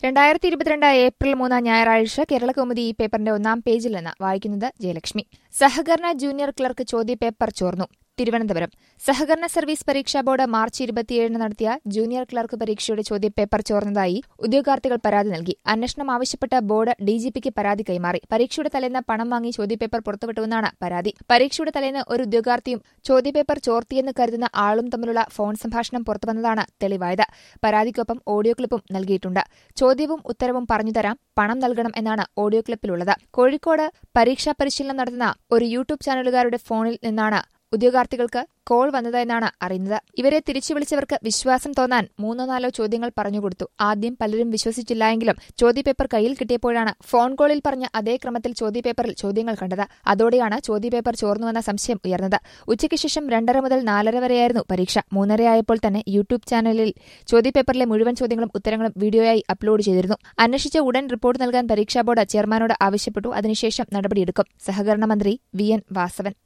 2022 April 3 ഞായറാഴ്ച കേരളകൗമുദി ഈ പേപ്പറിന്റെ ഒന്നാം പേജിൽ നിന്ന് വായിക്കുന്നത് ജയലക്ഷ്മി. സഹകരണ ജൂനിയർ ക്ലർക്ക് ചോദ്യപേപ്പർ ചോർന്നു. തിരുവനന്തപുരം. സഹകരണ സർവീസ് പരീക്ഷാ ബോർഡ് മാർച്ച് 27 നടത്തിയ ജൂനിയർ ക്ലർക്ക് പരീക്ഷയുടെ ചോദ്യപേപ്പർ ചോർന്നതായി ഉദ്യോഗാർത്ഥികൾ പരാതി നൽകി. അന്വേഷണം ആവശ്യപ്പെട്ട് ബോർഡ് ഡിജിപിക്ക് പരാതി കൈമാറി. പരീക്ഷയുടെ തലേന്ന് പണം വാങ്ങി ചോദ്യപേപ്പർ പുറത്തുവിട്ടുവെന്നാണ് പരാതി. പരീക്ഷയുടെ തലേന്ന് ഒരു ഉദ്യോഗാർത്ഥിയും ചോദ്യപേപ്പർ ചോർത്തിയെന്ന് കരുതുന്ന ആളും തമ്മിലുള്ള ഫോൺ സംഭാഷണം പുറത്തുവന്നതാണ് തെളിവായത്. പരാതിക്കൊപ്പം ഓഡിയോ ക്ലിപ്പും നൽകിയിട്ടുണ്ട്. ചോദ്യവും ഉത്തരവും പറഞ്ഞുതരാം, പണം നൽകണം എന്നാണ് ഓഡിയോ ക്ലിപ്പിലുള്ളത്. കോഴിക്കോട് പരീക്ഷാ പരിശീലനം നടത്തുന്ന ഒരു യൂട്യൂബ് ചാനലുകാരുടെ ഫോണിൽ നിന്നാണ് ഉദ്യോഗാർത്ഥികൾക്ക് കോൾ വന്നതെന്നാണ് അറിയുന്നത്. ഇവരെ തിരിച്ചു വിളിച്ചവർക്ക് വിശ്വാസം തോന്നാൻ 3-4 ചോദ്യങ്ങൾ പറഞ്ഞുകൊടുത്തു. ആദ്യം പലരും വിശ്വസിച്ചില്ലായെങ്കിലും ചോദ്യപേപ്പർ കയ്യിൽ കിട്ടിയപ്പോഴാണ് ഫോൺ കോളിൽ പറഞ്ഞ അതേ ക്രമത്തിൽ ചോദ്യപേപ്പറിൽ ചോദ്യങ്ങൾ കണ്ടത്. അതോടെയാണ് ചോദ്യപേപ്പർ ചോർന്നുവെന്ന സംശയം ഉയർന്നത്. ഉച്ചയ്ക്ക് ശേഷം 2:30 മുതൽ 4:30 വരെയായിരുന്നു പരീക്ഷ. 3:30 ആയപ്പോൾ തന്നെ യൂട്യൂബ് ചാനലിൽ ചോദ്യപേപ്പറിലെ മുഴുവൻ ചോദ്യങ്ങളും ഉത്തരങ്ങളും വീഡിയോയായി അപ്ലോഡ് ചെയ്തിരുന്നു. അന്വേഷിച്ച ഉടൻ റിപ്പോർട്ട് നൽകാൻ പരീക്ഷാ ബോർഡ് ചെയർമാനോട് ആവശ്യപ്പെട്ടു. അതിനുശേഷം നടപടിയെടുക്കും. സഹകരണ മന്ത്രി VN വാസവൻ.